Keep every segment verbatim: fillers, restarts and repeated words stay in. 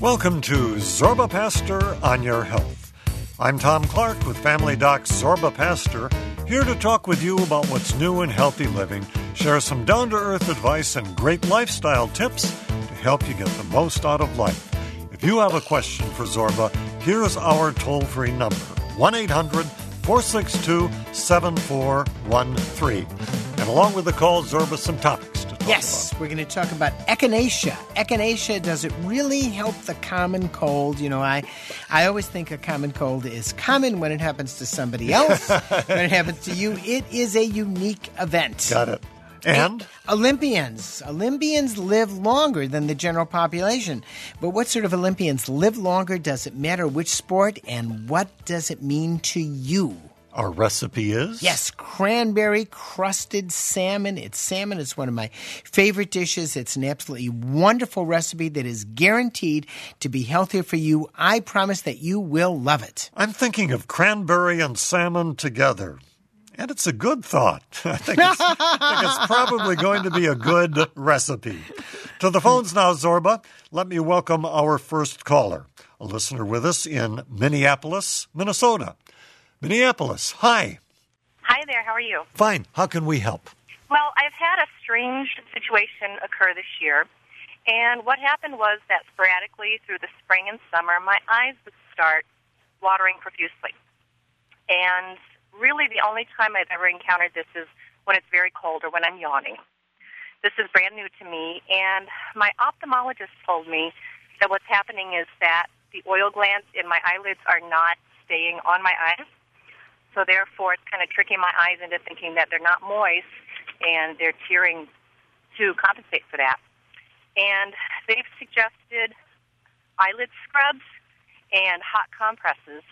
Welcome to Zorba Pastor on Your Health. I'm Tom Clark with Family Doc's Zorba Pastor, here to talk with you about what's new in healthy living, share some down-to-earth advice and great lifestyle tips to help you get the most out of life. If you have a question for Zorba, here's our toll-free number, one eight hundred four six two seven four one three. And along with the call, Zorba, some topics to talk yes, about. We're going to talk about echinacea. Echinacea, does it really help the common cold? You know, I, I always think a common cold is common when it happens to somebody else. When it happens to you, it is a unique event. Got it. And? Olympians. Olympians live longer than the general population. But what sort of Olympians live longer? Does it matter which sport? And what does it mean to you? Our recipe is? Yes, cranberry crusted salmon. It's salmon. It's one of my favorite dishes. It's an absolutely wonderful recipe that is guaranteed to be healthier for you. I promise that you will love it. I'm thinking of cranberry and salmon together. And it's a good thought. I think it's, I think it's probably going to be a good recipe. To the phones now, Zorba. Let me welcome our first caller, a listener with us in Minneapolis, Minnesota. Minneapolis, hi. Hi there, how are you? Fine. How can we help? Well, I've had a strange situation occur this year, and what happened was that sporadically through the spring and summer, my eyes would start watering profusely. And really the only time I've ever encountered this is when it's very cold or when I'm yawning. This is brand new to me, and my ophthalmologist told me that what's happening is that the oil glands in my eyelids are not staying on my eyes. So therefore, it's kind of tricking my eyes into thinking that they're not moist, and they're tearing to compensate for that. And they've suggested eyelid scrubs and hot compresses.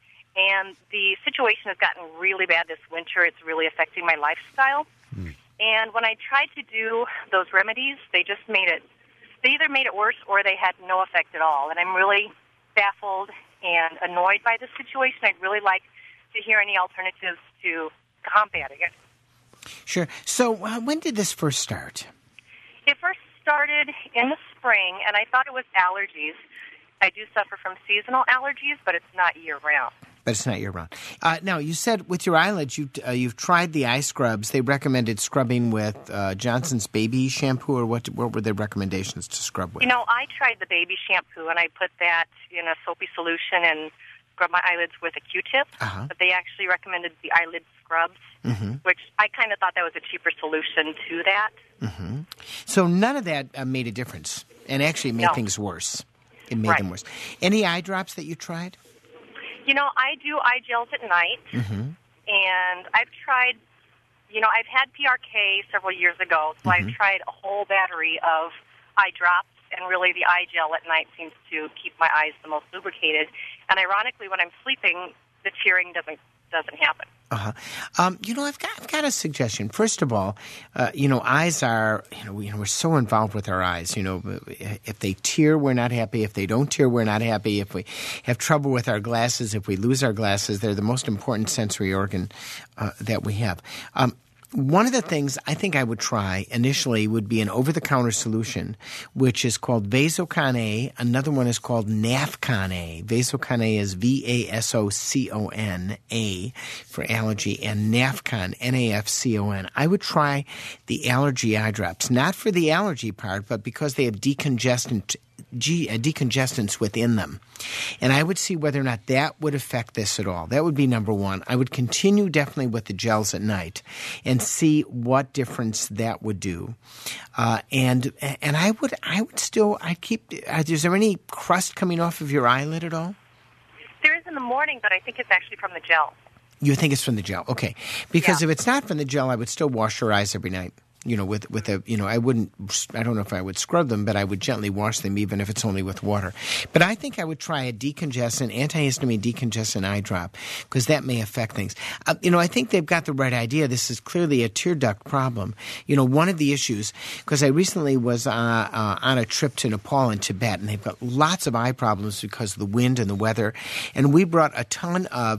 And the situation has gotten really bad this winter. It's really affecting my lifestyle. Mm. And when I tried to do those remedies, they just made it, they either made it worse or they had no effect at all. And I'm really baffled and annoyed by this situation. I'd really like to hear any alternatives to combating it. Sure. So uh, when did this first start? It first started in the spring, and I thought it was allergies. I do suffer from seasonal allergies, but it's not year-round. But it's not year-round. Uh, now, you said with your eyelids, you, uh, you've tried the eye scrubs. They recommended scrubbing with uh, Johnson's Baby shampoo, or what, what were their recommendations to scrub with? You know, I tried the baby shampoo, and I put that in a soapy solution and scrub my eyelids with a Q-tip. Uh-huh. But they actually recommended the eyelid scrubs, mm-hmm. which I kind of thought that was a cheaper solution to that. Mm-hmm. So none of that uh, made a difference, and actually made no. things worse. It made right. them worse. Any eye drops that you tried? You know, I do eye gels at night, mm-hmm. and I've tried, you know, I've had P R K several years ago, so mm-hmm. I've tried a whole battery of eye drops, and really the eye gel at night seems to keep my eyes the most lubricated. And ironically, when I'm sleeping, the tearing doesn't doesn't happen. Uh-huh. Um, you know, I've got I've got a suggestion. First of all, uh, you know, eyes are, you know, we, you know, we're so involved with our eyes. You know, if they tear, we're not happy. If they don't tear, we're not happy. If we have trouble with our glasses, if we lose our glasses, they're the most important sensory organ uh, that we have. Um, One of the things I think I would try initially would be an over-the-counter solution, which is called Vasocon A. Another one is called Nafcon A. Vasocon A is V A S O C O N A for allergy, and Nafcon, N A F C O N. I would try the allergy eye drops, not for the allergy part, but because they have decongestant G, uh, decongestants within them. And I would see whether or not that would affect this at all. That would be number one. I would continue definitely with the gels at night and see what difference that would do. Uh, and and I would I would still, I'd keep, uh, is there any crust coming off of your eyelid at all? There is in the morning, but I think it's actually from the gel. You think it's from the gel? Okay. Because yeah. if it's not from the gel, I would still wash your eyes every night. You know, with with a, you know, I wouldn't, I don't know if I would scrub them, but I would gently wash them even if it's only with water. But I think I would try a decongestant, antihistamine decongestant eye drop, because that may affect things. Uh, you know, I think they've got the right idea. This is clearly a tear duct problem. You know, one of the issues, because I recently was uh, uh, on a trip to Nepal and Tibet, and they've got lots of eye problems because of the wind and the weather. And we brought a ton of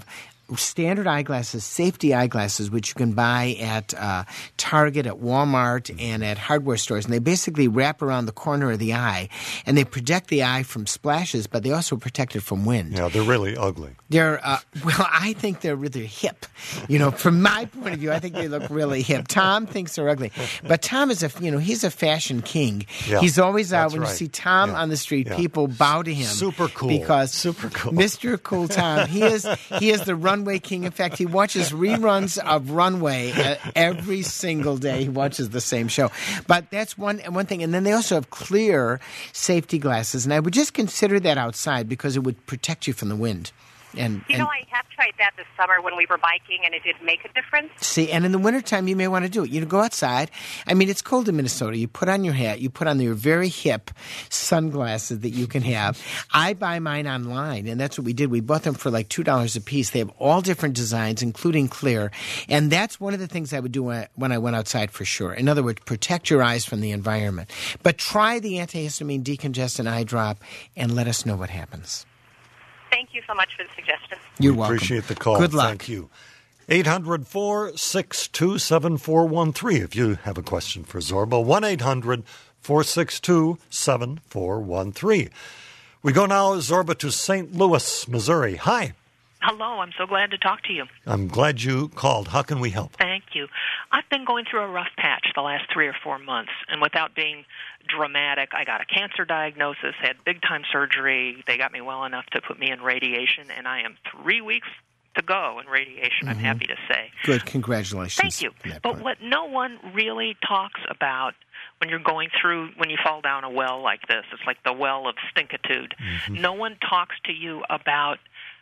standard eyeglasses, safety eyeglasses, which you can buy at uh, Target, at Walmart, and at hardware stores. And they basically wrap around the corner of the eye, and they protect the eye from splashes, but they also protect it from wind. Yeah, they're really ugly. They're, uh, well, I think they're really hip. You know, from my point of view, I think they look really hip. Tom thinks they're ugly. But Tom is a, you know, he's a fashion king. Yeah, he's always out. When right. you see Tom yeah. on the street, yeah. people bow to him. Super cool. Because Super cool. Mister Cool Tom, he is, he is the runway king. In fact, he watches reruns of Runway uh, every single day. He watches the same show. But that's one, one thing. And then they also have clear safety glasses. And I would just consider that outside because it would protect you from the wind. And, You and, know, I have tried that this summer when we were biking, and it did make a difference. See, and in the wintertime, you may want to do it. You go outside. I mean, it's cold in Minnesota. You put on your hat. You put on your very hip sunglasses that you can have. I buy mine online, and that's what we did. We bought them for like two dollars a piece. They have all different designs, including clear. And that's one of the things I would do when I, when I went outside for sure. In other words, protect your eyes from the environment. But try the antihistamine decongestant eye drop and let us know what happens. Thank you so much for the suggestion. You're we welcome. Appreciate the call. Good luck. Thank you. eight hundred, four six two, seven four one three if you have a question for Zorba. one eight hundred, four six two, seven four one three. We go now, Zorba, to Saint Louis, Missouri. Hi. Hello, I'm so glad to talk to you. I'm glad you called. How can we help? Thank you. I've been going through a rough patch the last three or four months, and without being dramatic, I got a cancer diagnosis, had big-time surgery. They got me well enough to put me in radiation, and I am three weeks to go in radiation, mm-hmm. I'm happy to say. Good. Congratulations. Thank you. But point. What no one really talks about when you're going through, when you fall down a well like this, it's like the well of stinkitude. Mm-hmm. No one talks to you about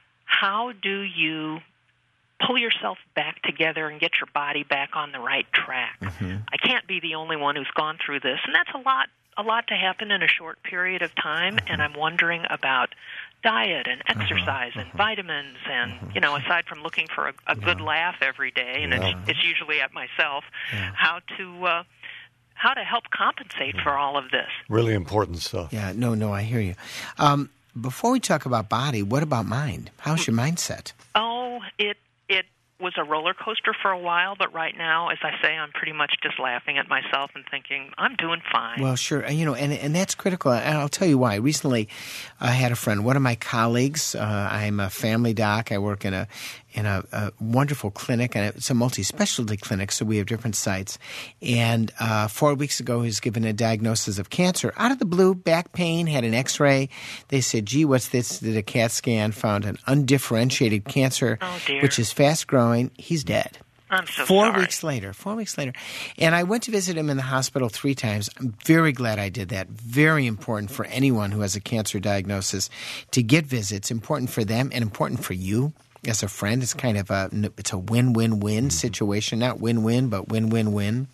how do you pull yourself back together and get your body back on the right track. Mm-hmm. I can't be the only one who's gone through this, and that's a lot a lot to happen in a short period of time, mm-hmm. and I'm wondering about diet and exercise mm-hmm. and vitamins and, mm-hmm. you know, aside from looking for a, a good yeah. laugh every day, and yeah. it's, it's usually at myself, yeah. how to... Uh, how to help compensate yeah. for all of this. Really important stuff. Yeah, no, no, I hear you. Um, before we talk about body, what about mind? How's your mindset? Oh, it it was a roller coaster for a while, but right now, as I say, I'm pretty much just laughing at myself and thinking, I'm doing fine. Well, sure. You know, and and that's critical. And I'll tell you why. Recently, I had a friend, one of my colleagues, uh, I'm a family doc. I work in a in a, a wonderful clinic, and it's a multi-specialty clinic, so we have different sites. And uh, four weeks ago, he was given a diagnosis of cancer. Out of the blue, back pain, had an x-ray. They said, gee, what's this? Did a CAT scan, found an undifferentiated cancer, oh, dear. which is fast-growing. He's dead. I'm so Four sorry. weeks later, four weeks later. And I went to visit him in the hospital three times. I'm very glad I did that. Very important for anyone who has a cancer diagnosis to get visits. Important for them and important for you. As a friend, it's kind of a it's a win-win-win situation. Not win-win, but win-win-win.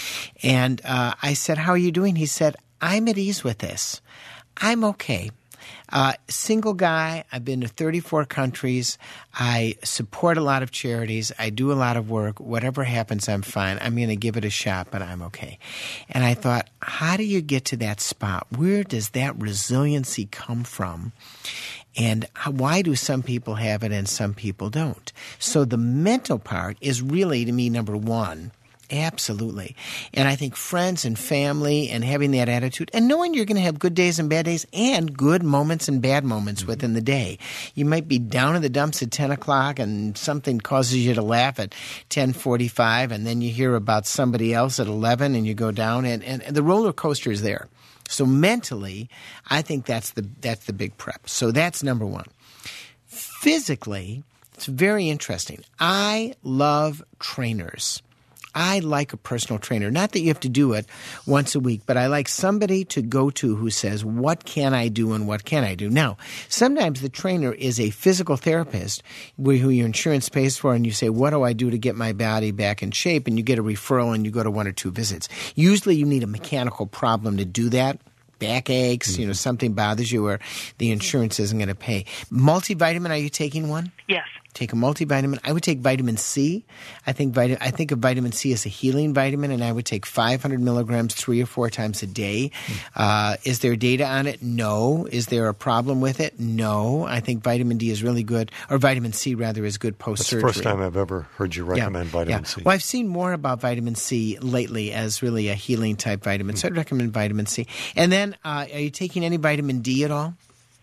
And uh, I said, how are you doing? He said, I'm at ease with this. I'm okay. Uh, single guy. I've been to thirty-four countries. I support a lot of charities. I do a lot of work. Whatever happens, I'm fine. I'm going to give it a shot, but I'm okay. And I thought, how do you get to that spot? Where does that resiliency come from? And why do some people have it and some people don't? So the mental part is really, to me, number one. Absolutely. And I think friends and family and having that attitude and knowing you're going to have good days and bad days and good moments and bad moments mm-hmm. within the day. You might be down in the dumps at ten o'clock and something causes you to laugh at ten forty-five, and then you hear about somebody else at eleven and you go down, and, and, and the roller coaster is there. So mentally, I think that's the that's the big prep. So that's number one. Physically, it's very interesting. I love trainers. I like a personal trainer. Not that you have to do it once a week, but I like somebody to go to who says, what can I do and what can I do? Now, sometimes the trainer is a physical therapist who your insurance pays for, and you say, what do I do to get my body back in shape? And you get a referral and you go to one or two visits. Usually you need a mechanical problem to do that. Back aches, mm-hmm. you know, something bothers you or the insurance isn't going to pay. Multivitamin, are you taking one? Yes. take a multivitamin. I would take vitamin C. I think vitamin, I think of vitamin C as a healing vitamin, and I would take five hundred milligrams three or four times a day. Mm. Uh, is there data on it? No. Is there a problem with it? No. I think vitamin D is really good, or vitamin C rather is good post-surgery. That's the first time I've ever heard you recommend yeah. vitamin yeah. C. Well, I've seen more about vitamin C lately as really a healing type vitamin, mm. so I'd recommend vitamin C. And then, uh, are you taking any vitamin D at all?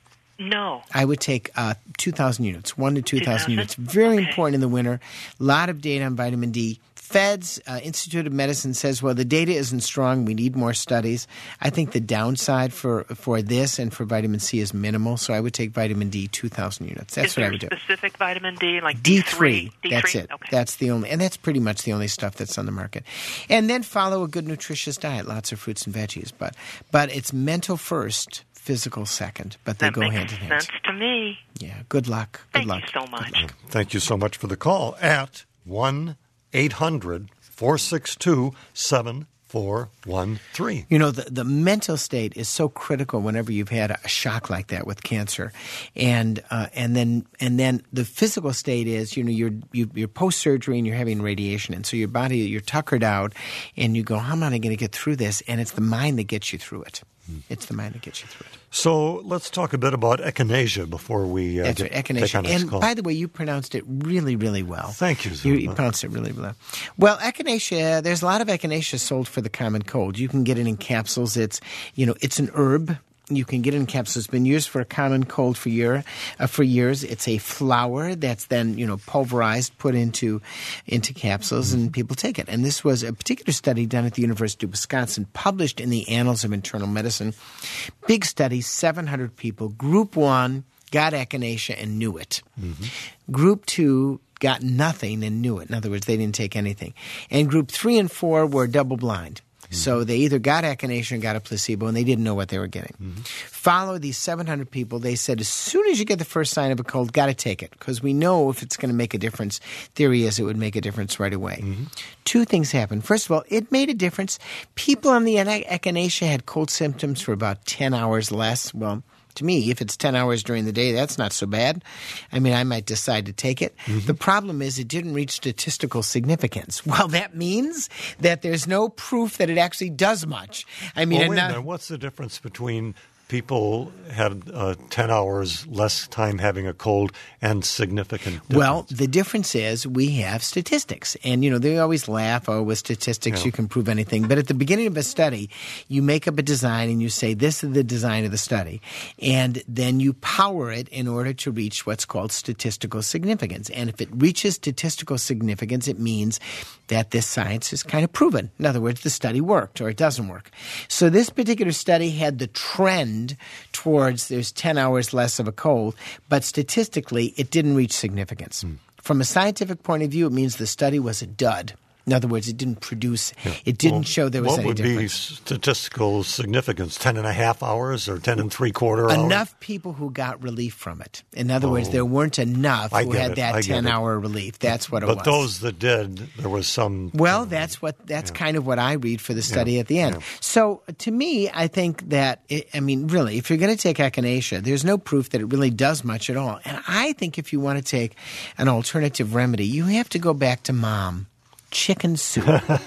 No. I would take uh, two thousand units, one to two thousand units. Very okay. important in the winter. A lot of data on vitamin D. Feds, uh, Institute of Medicine says, well, the data isn't strong. We need more studies. I think the downside for, for this and for vitamin C is minimal, so I would take vitamin D two thousand units. That's is what I would do. Specific vitamin D, like D D three. D three? That's it. Okay. That's the only, and that's pretty much the only stuff that's on the market. And then follow a good, nutritious diet, lots of fruits and veggies. But, but it's mental first, physical second, but they that go makes hand in hand. sense to me. Yeah. Good luck. Good Thank luck. you so much. Good luck. Thank you so much for the call at one eight hundred four six two seven four one three. You know, the, the mental state is so critical whenever you've had a shock like that with cancer. And uh, and then and then the physical state is, you know, you're you, you're post-surgery and you're having radiation. And so your body, you're tuckered out and you go, how am I going to get through this? And it's the mind that gets you through it. It's the mind that gets you through it. So let's talk a bit about echinacea before we uh, That's get, right, echinacea. take on this And call. by the way, you pronounced it really, really well. Thank you, You, you Zuma. pronounced it really well. Well, echinacea, there's a lot of echinacea sold for the common cold. You can get it in capsules. It's, you know, it's an herb. You can get it in capsules. It's been used for a common cold for year uh, for years. It's a flower that's then, you know, pulverized, put into into capsules, and people take it. And this was a particular study done at the University of Wisconsin, published in the Annals of Internal Medicine. Big study, seven hundred people. Group one got echinacea and knew it. Mm-hmm. Group two got nothing and knew it. In other words, they didn't take anything. And group three and four were double blind. So they either got echinacea or got a placebo, and they didn't know what they were getting. Mm-hmm. Follow these seven hundred people. They said as soon as you get the first sign of a cold, got to take it, because we know if it's going to make a difference. Theory is it would make a difference right away. Mm-hmm. Two things happened. First of all, it made a difference. People on the echinacea had cold symptoms for about ten hours less. Well, to me, if it's ten hours during the day, that's not so bad. I mean, I might decide to take it. Mm-hmm. The problem is it didn't reach statistical significance. Well, that means that there's no proof that it actually does much. I mean, well, wait not, a minute. What's the difference between people had uh, ten hours less time having a cold and significant difference? Well, the difference is we have statistics. And, you know, they always laugh, oh, with statistics yeah. you can prove anything. But at the beginning of a study, you make up a design and you say, this is the design of the study. And then you power it in order to reach what's called statistical significance. And if it reaches statistical significance, it means that this science is kind of proven. In other words, the study worked or it doesn't work. So this particular study had the trend towards there's ten hours less of a cold, but statistically it didn't reach significance. Mm. From a scientific point of view, it means the study was a dud. In other words, it didn't produce, yeah. it didn't well, show there was any difference. What would be statistical significance? Ten and a half hours or ten and three quarter hours? Enough people who got relief from it. In other oh. words, there weren't enough who had it. that ten-hour relief. That's what it but was. But those that did, there was some. Well, that's what that's yeah. kind of what I read for the study yeah. at the end. Yeah. So to me, I think that, it, I mean, really, if you're going to take echinacea, there's no proof that it really does much at all. And I think if you want to take an alternative remedy, you have to go back to mom. Chicken soup,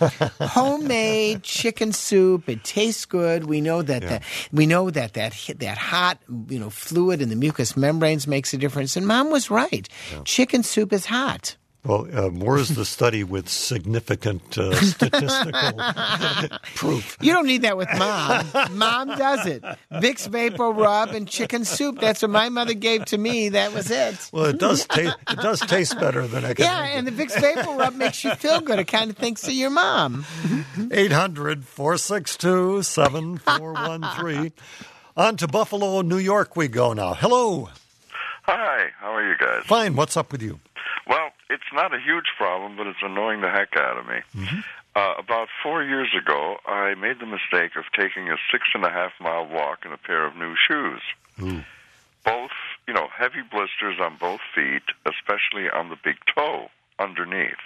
homemade chicken soup. It tastes good. We know that, yeah. that we know that that that hot, you know, fluid in the mucous membranes makes a difference. And Mom was right. Yeah. Chicken soup is hot. Well, um, where's the study with significant uh, statistical proof? You don't need that with Mom. Mom does it. Vicks Vapor Rub and chicken soup. That's what my mother gave to me. That was it. Well, it does taste. It does taste better than I can. Yeah, and the Vicks Vapor Rub makes you feel good. It kind of thinks of your mom. eight hundred four six two seven four one three. On to Buffalo, New York we go now. Hello. Hi. How are you guys? Fine. What's up with you? Well, it's not a huge problem, but it's annoying the heck out of me. Mm-hmm. Uh, about four years ago, I made the mistake of taking a six and a half mile walk in a pair of new shoes. Mm. Both, you know, heavy blisters on both feet, especially on the big toe underneath.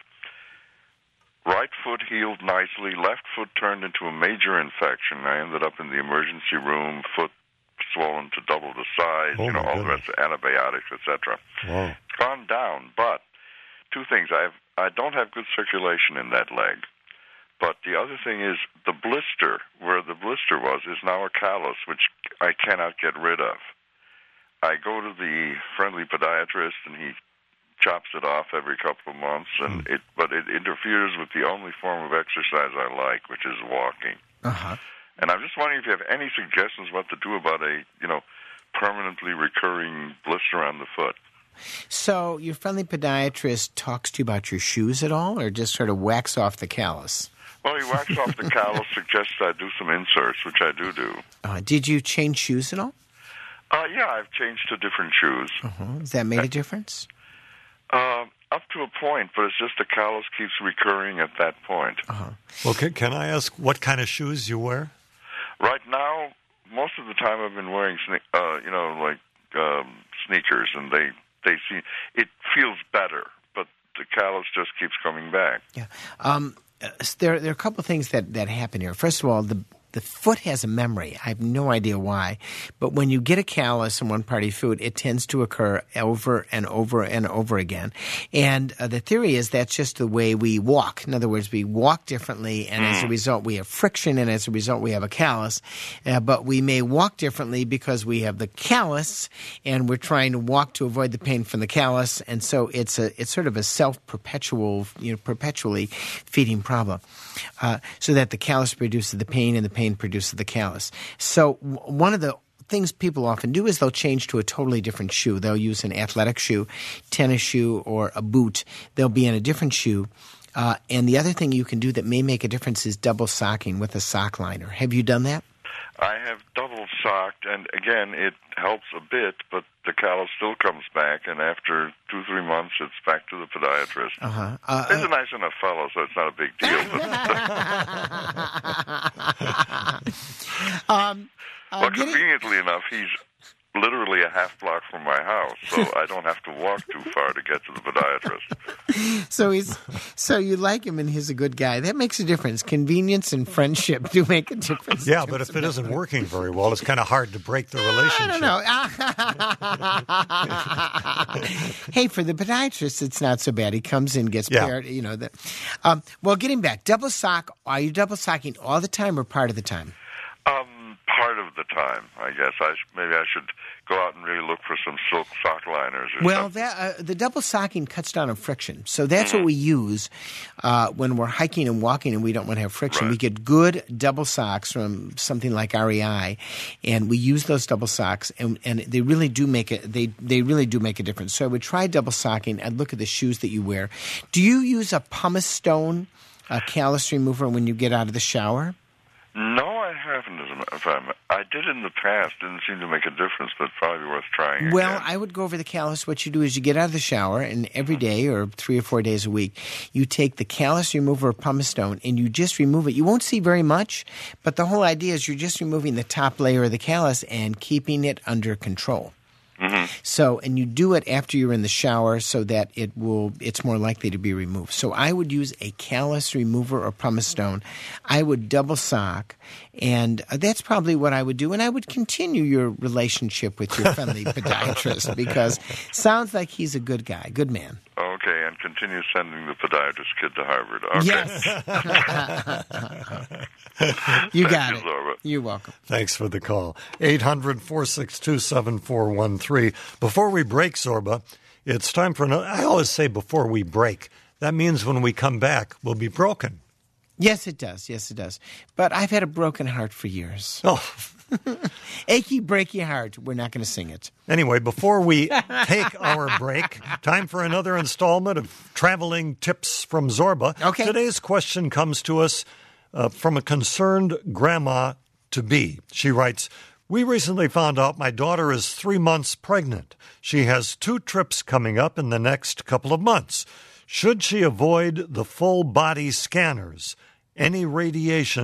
Right foot healed nicely. Left foot turned into a major infection. I ended up in the emergency room, foot swollen to double the size, oh you know, all goodness. the rest of antibiotics, et cetera. Wow. gone down, but two things. I have, I don't have good circulation in that leg. But the other thing is the blister, where the blister was, is now a callus, which I cannot get rid of. I go to the friendly podiatrist, and he chops it off every couple of months, and mm. it but it interferes with the only form of exercise I like, which is walking. Uh-huh. And I'm just wondering if you have any suggestions what to do about a, you know, permanently recurring blister on the foot. So your friendly podiatrist talks to you about your shoes at all, or just sort of whacks off the callus? Well, he whacks off the callus, suggests I do some inserts, which I do do. Uh, did you change shoes at all? Uh, yeah, I've changed to different shoes. Uh-huh. Has that made a difference? Uh, up to a point, but it's just the callus keeps recurring at that point. Uh-huh. Well, can, can I ask what kind of shoes you wear? Right now, most of the time I've been wearing, sne- uh, you know, like um, sneakers, and they, they see it feels better, but the callus just keeps coming back. Yeah. Um, there, there are a couple of things that, that happen here. First of all, the The foot has a memory. I have no idea why. But when you get a callus in one part of your foot, it tends to occur over and over and over again. And uh, the theory is that's just the way we walk. In other words, we walk differently, and as a result, we have friction, and as a result, we have a callus. Uh, but we may walk differently because we have the callus, and we're trying to walk to avoid the pain from the callus. And so it's a it's sort of a self-perpetual, you know, perpetually feeding problem. Uh, so that the callus produces the pain, and the pain produces the callus. So w- one of the things people often do is they'll change to a totally different shoe. They'll use an athletic shoe, tennis shoe, or a boot. They'll be in a different shoe. Uh, and the other thing you can do that may make a difference is double socking with a sock liner. Have you done that? I have double socked, and again, it helps a bit, but the callus still comes back, and after two, three months, it's back to the podiatrist. Uh-huh. Uh, He's uh, a nice enough fellow, so it's not a big deal. But um, uh, well, getting- conveniently enough, he's literally a half block from my house, so I don't have to walk too far to get to the podiatrist. So he's so you like him and he's a good guy. That makes a difference. Convenience and friendship do make a difference. Yeah, but if it isn't working very well, it's kind of hard to break the relationship. I don't know. Hey, for the podiatrist, it's not so bad. He comes in, gets Yeah. paired, you know. The, um, well, getting back, double sock. Are you double socking all the time or part of the time? Um, part of the time, I guess. I sh- maybe I should go out and really look for some silk sock liners. Or Well, something. that, uh, the double socking cuts down on friction. So that's what we use uh, when we're hiking and walking and we don't want to have friction. Right. We get good double socks from something like R E I, and we use those double socks, and, and they really do make it. They they really do make a difference. So I would try double socking. I'd look at the shoes that you wear. Do you use a pumice stone, a callus remover when you get out of the shower? No, I haven't. As a matter of fact, I did in the past. Didn't seem to make a difference, but probably worth trying. Well, again. I would go over the callus. What you do is you get out of the shower, and every day or three or four days a week, you take the callus remover or pumice stone, and you just remove it. You won't see very much, but the whole idea is you're just removing the top layer of the callus and keeping it under control. Mm-hmm. So, and you do it after you're in the shower so that it will, it's more likely to be removed. So I would use a callus remover or pumice stone. I would double sock, and that's probably what I would do. And I would continue your relationship with your friendly podiatrist because sounds like he's a good guy, good man. Okay, and continue sending the podiatrist kid to Harvard. Okay. Yes. You got you, it. Zorba. You're welcome. Thanks for the call. eight hundred, four six two, seven four one three. Before we break, Zorba, it's time for another. I always say before we break. That means when we come back, we'll be broken. Yes, it does. Yes, it does. But I've had a broken heart for years. Oh. Achy, breaky heart. We're not going to sing it. Anyway, before we take our break, time for another installment of Traveling Tips from Zorba. Okay. Today's question comes to us uh, from a concerned grandma-to-be. She writes, "We recently found out my daughter is three months pregnant. She has two trips coming up in the next couple of months. Should she avoid the full-body scanners? Any radiation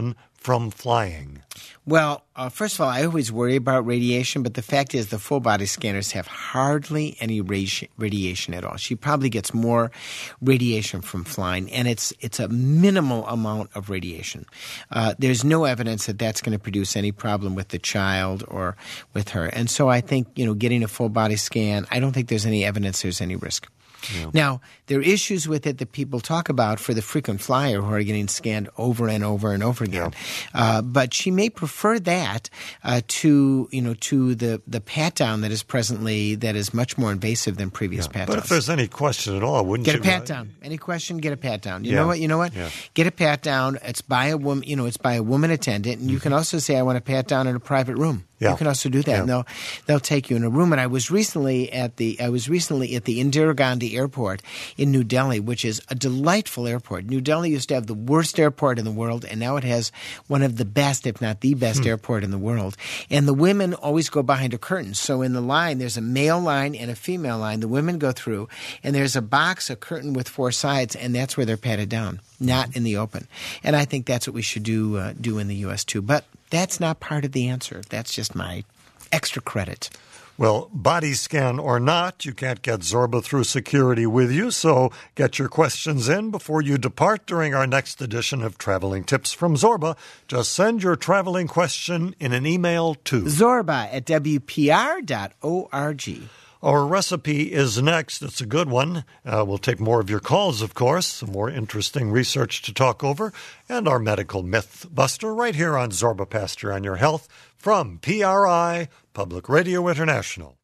from flying? Well, uh, first of all, I always worry about radiation, but the fact is the full-body scanners have hardly any radi- radiation at all. She probably gets more radiation from flying, and it's it's a minimal amount of radiation. Uh, there's no evidence that that's going to produce any problem with the child or with her. And so I think, you know, getting a full-body scan, I don't think there's any evidence there's any risk. Yeah. Now, there are issues with it that people talk about for the frequent flyer who are getting scanned over and over and over again. Yeah. Uh, but she may prefer that uh, to, you know, to the, the pat-down that is presently, that is much more invasive than previous yeah. pat-downs. But if there's any question at all, wouldn't get you? Get a pat-down. Uh, any question, get a pat-down. You yeah. know what? You know what? Yeah. Get a pat-down. It's by a woman, you know, it's by a woman attendant. And mm-hmm. you can also say, I want a pat-down in a private room. Yeah. You can also do that, yeah. and they'll they'll take you in a room. And I was recently at the I was recently at the Indira Gandhi Airport in New Delhi, which is a delightful airport. New Delhi used to have the worst airport in the world, and now it has one of the best, if not the best, hmm. airport in the world. And the women always go behind a curtain. So in the line, there's a male line and a female line. The women go through, and there's a box, a curtain with four sides, and that's where they're patted down, not in the open. And I think that's what we should do uh, do in the U S too. But that's not part of the answer. That's just my extra credit. Well, body scan or not, you can't get Zorba through security with you, so get your questions in before you depart during our next edition of Traveling Tips from Zorba. Just send your traveling question in an email to Zorba at W P R dot org. Our recipe is next. It's a good one. Uh, we'll take more of your calls, of course, some more interesting research to talk over, and our medical myth buster right here on Zorba Pastor on Your Health from P R I, Public Radio International.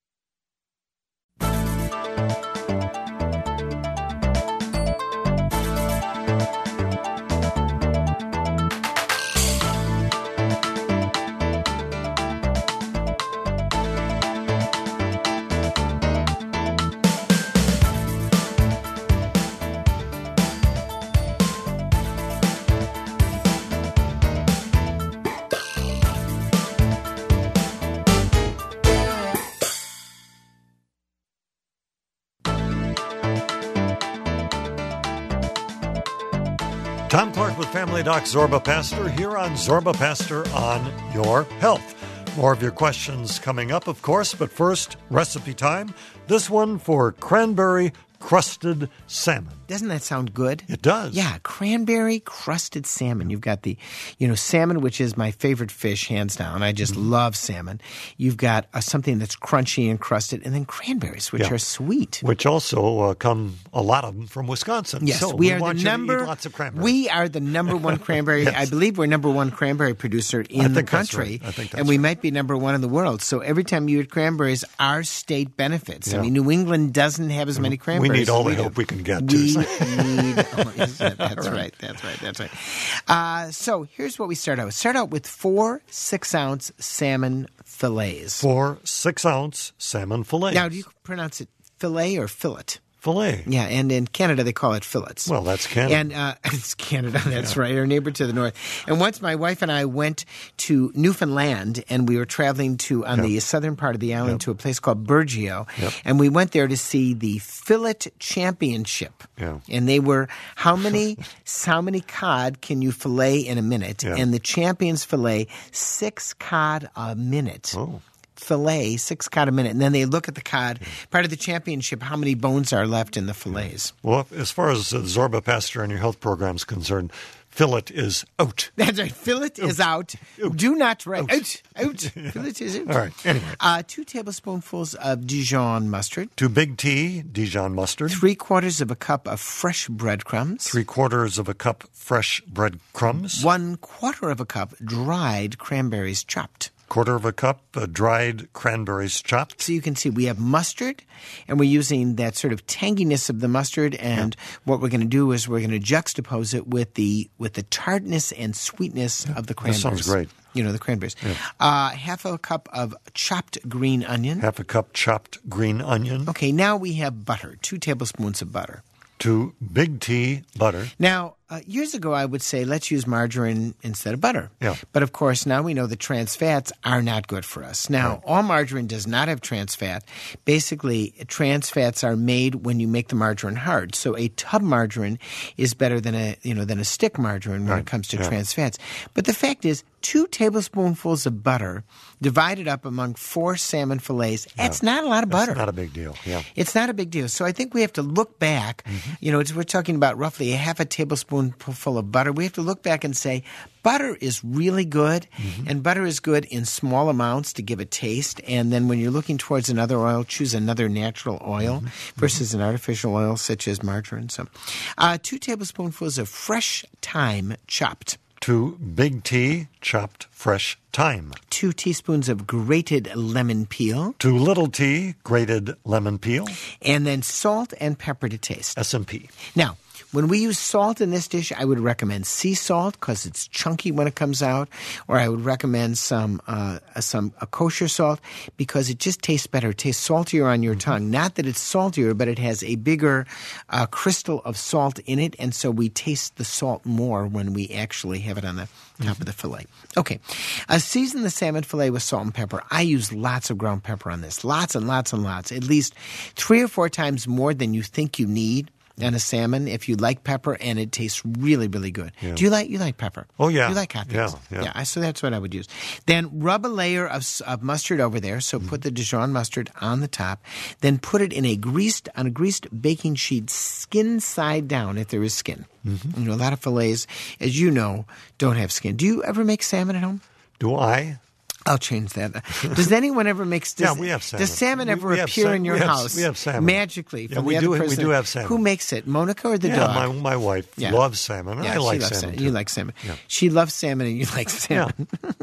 Tom Clark with Family Doc Zorba Pastor here on Zorba Pastor on Your Health. More of your questions coming up, of course, but first, recipe time. This one for cranberry crusted salmon. Doesn't that sound good? It does. Yeah, cranberry crusted salmon. You've got the, you know, salmon, which is my favorite fish, hands down. I just mm-hmm. love salmon. You've got uh, something that's crunchy and crusted, and then cranberries, which yeah. are sweet. Which also uh, come, a lot of them, from Wisconsin. Yes, so we, we are want the you number. To eat lots of cranberry. We are the number one cranberry. Yes. I believe we're number one cranberry producer in I the think country, that's right. I think that's and we right. might be number one in the world. So every time you eat cranberries, our state benefits. Yeah. I mean, New England doesn't have as many cranberries. We need all the we help do. we can get. We to. need. Oh, that's right. right. right. That's right. That's right. Uh, so here's what we start out with. Start out with four six-ounce salmon fillets. Four six-ounce salmon fillets. Now, do you pronounce it fillet or fillet? Fillet. Yeah, and in Canada they call it fillets. Well, that's Canada. And uh, it's Canada, that's yeah. right, our neighbor to the north. And once my wife and I went to Newfoundland, and we were traveling to on yep. the southern part of the island yep. to a place called Burgeo, yep. and we went there to see the Fillet Championship. Yeah. And they were how many how many cod can you fillet in a minute? Yeah. And the champions fillet six cod a minute. Oh. Fillet, six cod a minute. And then they look at the cod, part of the championship, how many bones are left in the fillets. Well, as far as the Zorba Pastor on Your Health program is concerned, fillet is out. That's right. Fillet out. is out. out. Do not write. Out. Out. out. Fillet is out. All right. Anyway. Uh, two tablespoonfuls of Dijon mustard. Two big T Dijon mustard. Three quarters of a cup of fresh breadcrumbs. Three quarters of a cup fresh breadcrumbs. One quarter of a cup dried cranberries chopped. Quarter of a cup uh, dried cranberries chopped. So you can see we have mustard, and we're using that sort of tanginess of the mustard. And yeah. what we're going to do is we're going to juxtapose it with the with the tartness and sweetness yeah. of the cranberries. That sounds great. You know, the cranberries. Yeah. Uh, half a cup of chopped green onion. Half a cup chopped green onion. Okay, now we have butter. Two tablespoons of butter. Two big T butter. Now, Uh, years ago, I would say let's use margarine instead of butter. Yeah. But of course, now we know that trans fats are not good for us. Now, Right. all margarine does not have trans fat. Basically, trans fats are made when you make the margarine hard. So a tub margarine is better than a you know than a stick margarine when Right. it comes to Yeah. trans fats. But the fact is, two tablespoonfuls of butter divided up among four salmon fillets, that's not a lot of butter. It's not a big deal. Yeah. It's not a big deal. So I think we have to look back. Mm-hmm. You know, it's, we're talking about roughly a half a tablespoonful of butter. We have to look back and say butter is really good, Mm-hmm. and butter is good in small amounts to give it taste. And then when you're looking towards another oil, choose another natural oil Mm-hmm. versus an artificial oil such as margarine. So, uh, two tablespoonfuls of fresh thyme chopped. Two big T chopped fresh thyme. Two teaspoons of grated lemon peel, Two little T grated lemon peel. and then salt and pepper to taste. S and P. Now, when we use salt in this dish, I would recommend sea salt because it's chunky when it comes out, or I would recommend some uh, some a kosher salt because it just tastes better. It tastes saltier on your tongue. Not that it's saltier, but it has a bigger uh, crystal of salt in it, and so we taste the salt more when we actually have it on the top of the fillet. Okay, uh, season the salmon fillet with salt and pepper. I use lots of ground pepper on this, lots and lots and lots, at least three or four times more than you think you need. And a salmon, if you like pepper, and it tastes really, really good. Yeah. Do you like you like pepper? Oh, yeah. You like hot things? Yeah, yeah. I- so that's what I would use. Then rub a layer of, s- of mustard over there. So put the Dijon mustard on the top. Then put it in a greased on a greased baking sheet, skin side down, if there is skin. Mm-hmm. You know, a lot of fillets, as you know, don't have skin. Do you ever make salmon at home? Do I? I'll change that. Does anyone ever make? Does, Yeah, we have salmon. Does salmon We- ever we have appear sa- in your we have- house? we have salmon. Magically. Yeah, From we the do- other we person? do have salmon. Who makes it? Monica or the Yeah, dog? my, my wife Yeah. loves salmon. Yeah, I she like loves salmon. You too. like salmon. Yeah. She loves salmon, and you like salmon.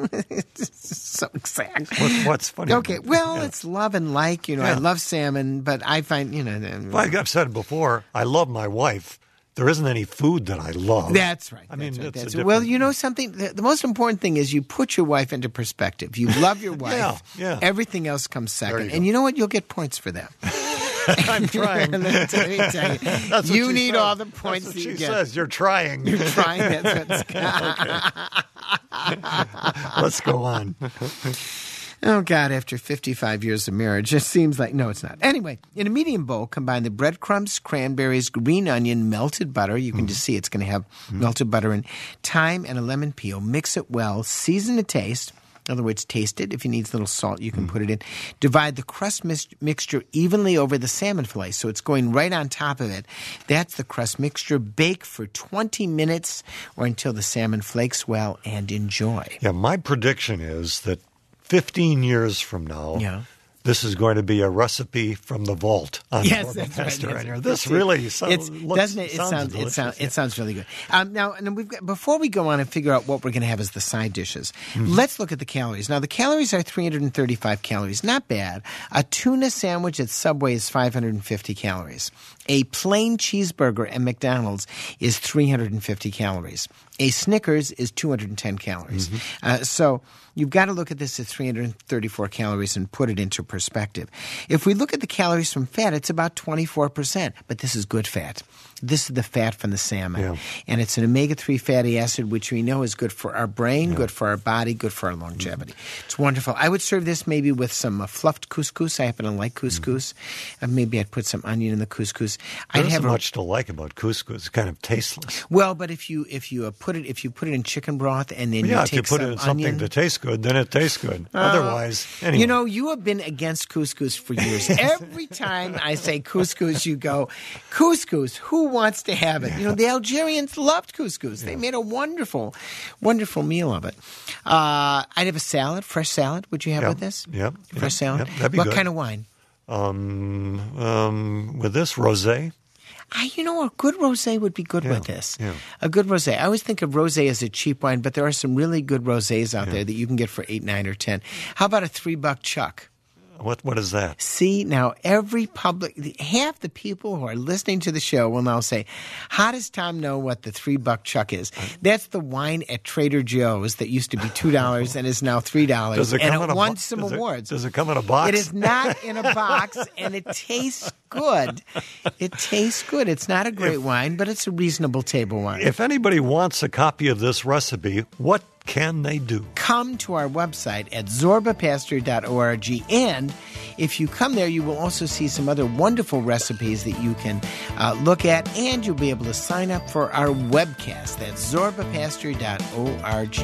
So exact. What, what's funny? Okay, about- well, yeah. it's love and like. You know, I Yeah. love salmon, but I find you know. the- Well, I've said it before. I love my wife. There isn't any food that I love. That's right. I mean, that's right, it's a that's different- well, you know something. The, the most important thing is you put your wife into perspective. You love your wife. Yeah, yeah. Everything else comes There second, you go. and you know what? You'll get points for that. I'm trying. Let me tell you, tell you. That's what You she need says. all the points That's what that she you get. says. You're trying. You're trying. That's what's Let's go on. Oh, God, after fifty-five years of marriage, it seems like, no, it's not. Anyway, in a medium bowl, combine the breadcrumbs, cranberries, green onion, melted butter. You can just see it's going to have melted butter and thyme and a lemon peel. Mix it well. Season to taste. In other words, taste it. If you need a little salt, you can put it in. Divide the crust mis- mixture evenly over the salmon fillet, so it's going right on top of it. That's the crust mixture. Bake for twenty minutes or until the salmon flakes well, and enjoy. Yeah, my prediction is that fifteen years from now, Yeah. this is going to be a recipe from the vault on Yes, Zorba that's right. Pastor Yes. on here. This It's- really sounds, it's, looks, doesn't it? It sounds, sounds it delicious. sounds it sounds really good. Um, now, and then we've got, before we go on and figure out what we're going to have as the side dishes, Mm-hmm. let's look at the calories. Now, the calories are three hundred thirty-five calories. Not bad. A tuna sandwich at Subway is five hundred fifty calories. A plain cheeseburger at McDonald's is three hundred fifty calories. A Snickers is two hundred ten calories. Mm-hmm. Uh, so you've got to look at this at three hundred thirty-four calories and put it into perspective. If we look at the calories from fat, it's about twenty-four percent, but this is good fat. This is the fat from the salmon. Yeah. And it's an omega three fatty acid, which we know is good for our brain, good for our body, good for our longevity. It's wonderful. I would serve this maybe with some uh, fluffed couscous. I happen to like couscous. Uh, maybe I'd put some onion in the couscous. There I'd isn't have a, much to like about couscous. It's kind of tasteless. well, but if you if you uh, put it if you put it in chicken broth and then yeah, you if take you put some it in something onion, to taste good, then it tastes good. Otherwise, anyway. You know, you have been against couscous for years. Every time I say couscous, you go, couscous, who wants to have it? You know, the Algerians loved couscous. They made a wonderful, wonderful meal of it. Uh, I'd have a salad, fresh salad. Would you have Yep, with this? yep, Fresh yep, salad? yep, that'd be what good. kind of wine? um, um, with this rosé, I, you know, a good rosé would be good Yeah, with this. yeah. A good rosé. I always think of rosé as a cheap wine, but there are some really good rosés out there that you can get for eight, nine, or ten. How about a three buck chuck? What What is that? See, now every public, half the people who are listening to the show will now say, how does Tom know what the three-buck chuck is? That's the wine at Trader Joe's that used to be two dollars and is now three dollars. Does it and come it in a won bo- some does it- awards. does it come in a box? It is not in a box, and it tastes good. It tastes good. It's not a great wine, but it's a reasonable table wine. If anybody wants a copy of this recipe, what can they do? Come to our website at zorba pastor dot org, and if you come there, you will also see some other wonderful recipes that you can uh, look at, and you'll be able to sign up for our webcast. That's zorba pastor dot org.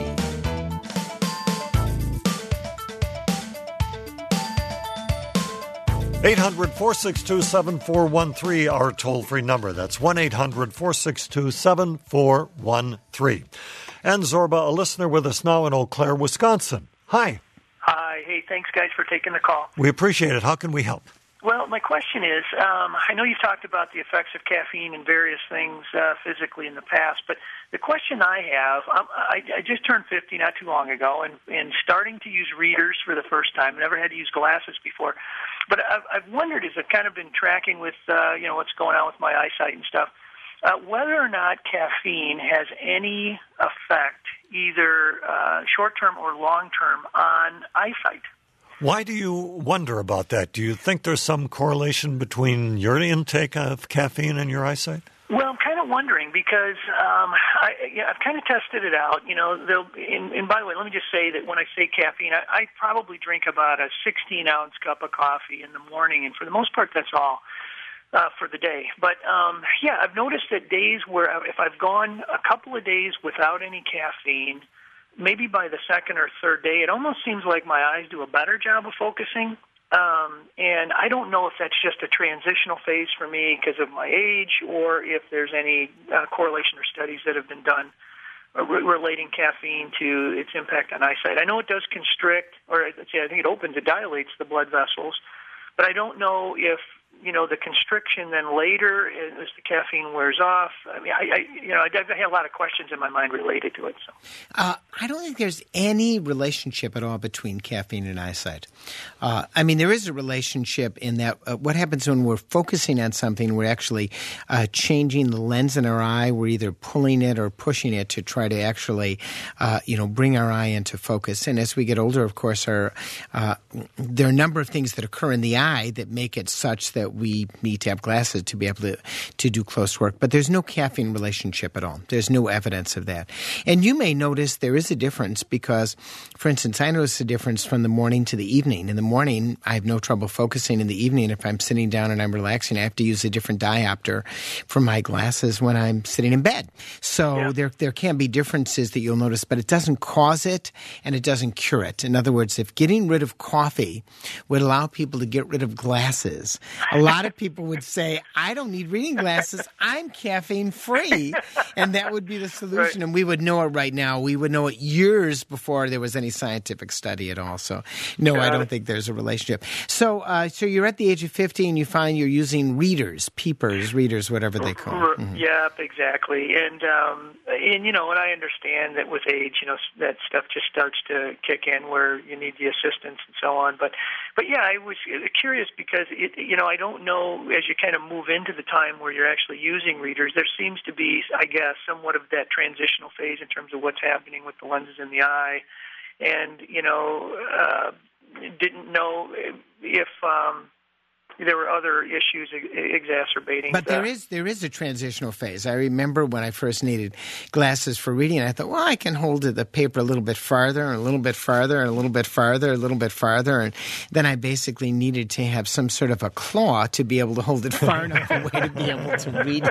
eight hundred, four six two, seven four one three, our toll-free number. That's one eight hundred, four six two, seven four one three. And Zorba, a listener with us now in Eau Claire, Wisconsin. Hi. Hi. Hey, thanks, guys, for taking the call. We appreciate it. How can we help? Well, my question is, um, I know you've talked about the effects of caffeine and various things uh, physically in the past, but the question I have, um, I, I just turned fifty not too long ago, and, and starting to use readers for the first time. Never had to use glasses before. But I've, I've wondered, as I've kind of been tracking with, uh, you know, what's going on with my eyesight and stuff, uh, whether or not caffeine has any effect, either uh, short-term or long-term, on eyesight. Why do you wonder about that? Do you think there's some correlation between your intake of caffeine and your eyesight? Well, I'm kind of wondering because um, I, yeah, I've kind of tested it out. You know, they'll, and, and by the way, let me just say that when I say caffeine, I, I probably drink about a sixteen-ounce cup of coffee in the morning, and for the most part, that's all uh, for the day. But, um, yeah, I've noticed that days where if I've gone a couple of days without any caffeine, maybe by the second or third day, it almost seems like my eyes do a better job of focusing. Um, and I don't know if that's just a transitional phase for me because of my age, or if there's any uh, correlation or studies that have been done uh, re- relating caffeine to its impact on eyesight. I know it does constrict, or let's say I think it opens, it dilates the blood vessels, but I don't know if, you know, the constriction then later, as the caffeine wears off. I mean, I, I you know, I, I have a lot of questions in my mind related to it. So, uh, I don't think there's any relationship at all between caffeine and eyesight. Uh, I mean, there is a relationship in that uh, what happens when we're focusing on something, we're actually uh, changing the lens in our eye. We're either pulling it or pushing it to try to actually, uh, you know, bring our eye into focus. And as we get older, of course, our, uh, there are a number of things that occur in the eye that make it such that we need to have glasses to be able to, to do close work. But there's no caffeine relationship at all. There's no evidence of that. And you may notice there is a difference because, for instance, I notice a difference from the morning to the evening. In the morning, I have no trouble focusing. In the evening, if I'm sitting down and I'm relaxing, I have to use a different diopter for my glasses when I'm sitting in bed. So yeah. there there can be differences that you'll notice, but it doesn't cause it and it doesn't cure it. In other words, if getting rid of coffee would allow people to get rid of glasses, a lot of people would say, I don't need reading glasses. I'm caffeine free. And that would be the solution. Right. And we would know it right now. We would know it years before there was any scientific study at all. So, no, Got I don't it. think there's a relationship. So, uh, so you're at the age of fifty and you find you're using readers, peepers, readers, whatever they call R- it. Mm-hmm. Yep, exactly. And, um, and, you know, and I understand that with age, you know, that stuff just starts to kick in where you need the assistance and so on. But, but yeah, I was curious because, it, you know, I don't know, as you kind of move into the time where you're actually using readers, there seems to be, I guess, somewhat of that transitional phase in terms of what's happening with the lenses in the eye. And, you know, uh, didn't know if um, there were other issues ex- exacerbating. But the, there is there is a transitional phase. I remember when I first needed glasses for reading, I thought, well, I can hold the paper a little bit farther and a little bit farther and a little bit farther, a little bit farther. And then I basically needed to have some sort of a claw to be able to hold it far enough away to be able to read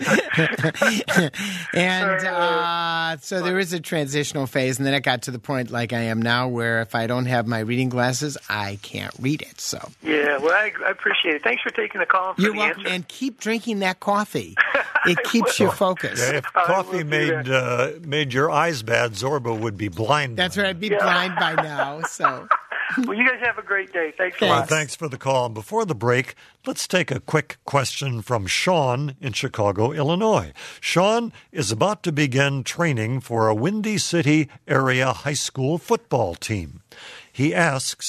it. and uh, so there is a transitional phase. And then it got to the point like I am now where if I don't have my reading glasses, I can't read it. So Yeah, well, I, I appreciate it. Thanks for taking the call. And for You're the welcome. answer. And keep drinking that coffee. It keeps you focused. Yeah, if I will coffee do made uh, made your eyes bad, Zorba would be blind. That's by right. I'd be Yeah. blind by now. So Well, you guys have a great day. Thanks a Thanks. Well, lot. thanks for the call. And before the break, let's take a quick question from Sean in Chicago, Illinois. Sean is about to begin training for a Windy City area high school football team. He asks,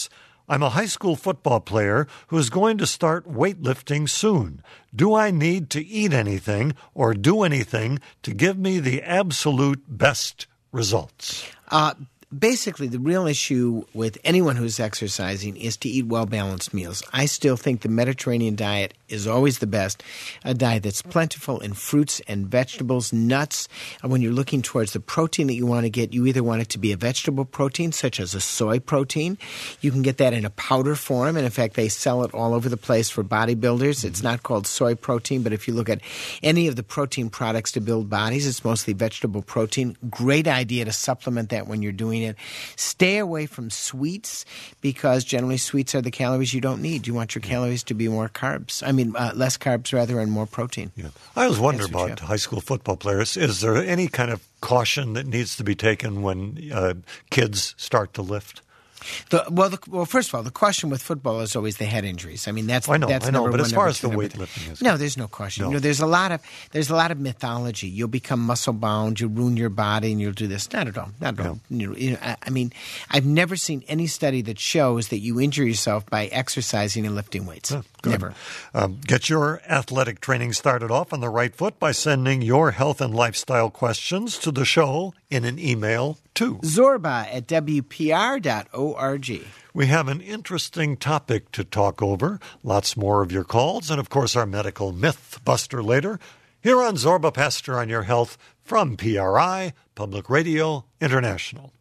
I'm a high school football player who's going to start weightlifting soon. Do I need to eat anything or do anything to give me the absolute best results? Uh, basically, the real issue with anyone who's exercising is to eat well-balanced meals. I still think the Mediterranean diet is always the best, a diet that's plentiful in fruits and vegetables, nuts. And when you're looking towards the protein that you want to get, you either want it to be a vegetable protein, such as a soy protein. You can get that in a powder form, and in fact, they sell it all over the place for bodybuilders. It's not called soy protein, but if you look at any of the protein products to build bodies, it's mostly vegetable protein. Great idea to supplement that when you're doing it. Stay away from sweets because generally sweets are the calories you don't need. You want your calories to be more carbs. I mean, uh, less carbs rather and more protein. Yeah. I always wonder That's what you about have. high school football players. Is there any kind of caution that needs to be taken when uh, kids start to lift? The, well, the, well, first of all, the question with football is always the head injuries. I mean, that's I know, that's I know, number but one, as far number as two, the number weightlifting three. is no, there's no question. No. You know, there's a lot of there's a lot of mythology. You'll become muscle bound. You'll ruin your body, and you'll do this. Not at all. Not at all. You know, you know, I, I mean, I've never seen any study that shows that you injure yourself by exercising and lifting weights. Oh, good. Never. Um, get your athletic training started off on the right foot by sending your health and lifestyle questions to the show in an email to Zorba at W P R dot org. We have an interesting topic to talk over. Lots more of your calls, and of course our medical myth buster later. Here on Zorba Pastor on Your Health from P R I, Public Radio International.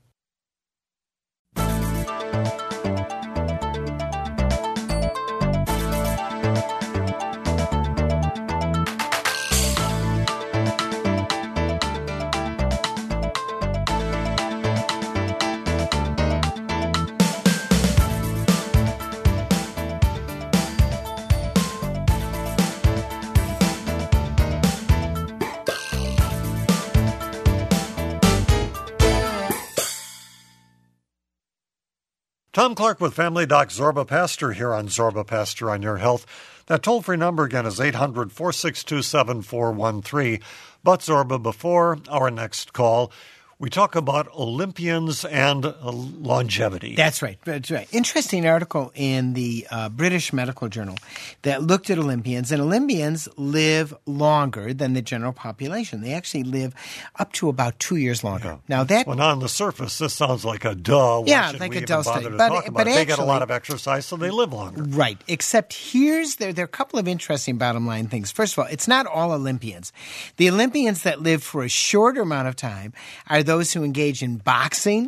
Tom Clark with Family Doc Zorba Pastor here on Zorba Pastor on Your Health. That toll-free number again is eight hundred, four six two, seven four one three. But Zorba, before our next call, we talk about Olympians and uh, longevity. That's right. That's right. Interesting article in the uh, British Medical Journal that looked at Olympians, and Olympians live longer than the general population. They actually live up to about two years longer. Yeah. Now that, well, on the surface, this sounds like a duh. Why Yeah, should like we a even dull bother study. to But- talk about but it? They get a actually- lot of exercise, so they live longer. right. Except here's there there are a couple of interesting bottom line things. First of all, it's not all Olympians. The Olympians that live for a shorter amount of time are those who engage in boxing,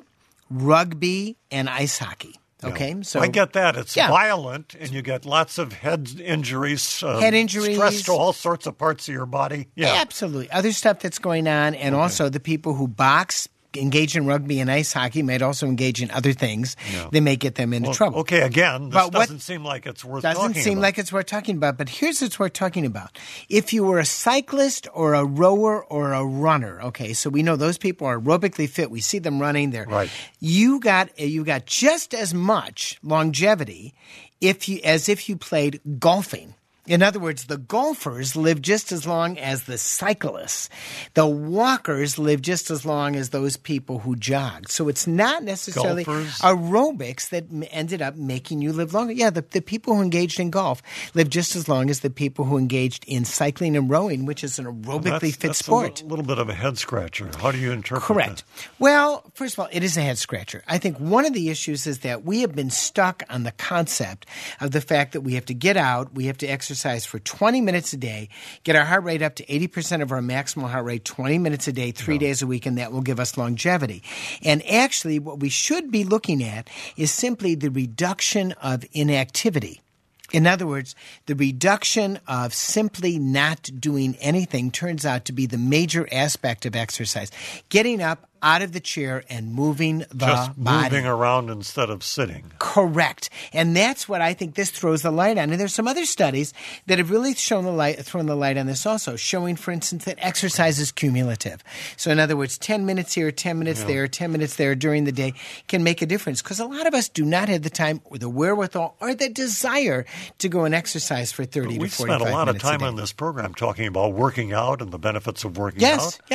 rugby, and ice hockey. Okay, Yeah. so I get that. It's Yeah. violent, and you get lots of head injuries, uh, Head injuries. stress to all sorts of parts of your body. Yeah. Absolutely. Other stuff that's going on, and also the people who box, engage in rugby and ice hockey might also engage in other things. Yeah. They may get them into Well, trouble. okay, again, this But what- doesn't seem like it's worth Doesn't talking seem about. like it's worth talking about, but here's what's worth talking about. If you were a cyclist or a rower or a runner, okay, so we know those people are aerobically fit. We see them running there. Right. You got you got just as much longevity if you as if you played golfing. In other words, the golfers live just as long as the cyclists. The walkers live just as long as those people who jogged. So it's not necessarily Golfers? aerobics that m- ended up making you live longer. Yeah, the, the people who engaged in golf live just as long as the people who engaged in cycling and rowing, which is an aerobically that's, fit that's sport. a li- little bit of a head scratcher. How do you interpret Correct. that? Well, first of all, it is a head scratcher. I think one of the issues is that we have been stuck on the concept of the fact that we have to get out, we have to exercise for twenty minutes a day, get our heart rate up to eighty percent of our maximal heart rate, twenty minutes a day, three days a week, and that will give us longevity. And actually, what we should be looking at is simply the reduction of inactivity. In other words, the reduction of simply not doing anything turns out to be the major aspect of exercise. Getting up out of the chair and moving the Just body. moving around instead of sitting. Correct. And that's what I think this throws the light on. And there's some other studies that have really shown the light, thrown the light on this also, showing, for instance, that exercise is cumulative. So in other words, ten minutes here, ten minutes Yeah. there, ten minutes there during the day can make a difference. Because a lot of us do not have the time or the wherewithal or the desire to go and exercise for thirty We to forty-five spent a lot of minutes time a day. on this program talking about working out and the benefits of working Yes, out. yes.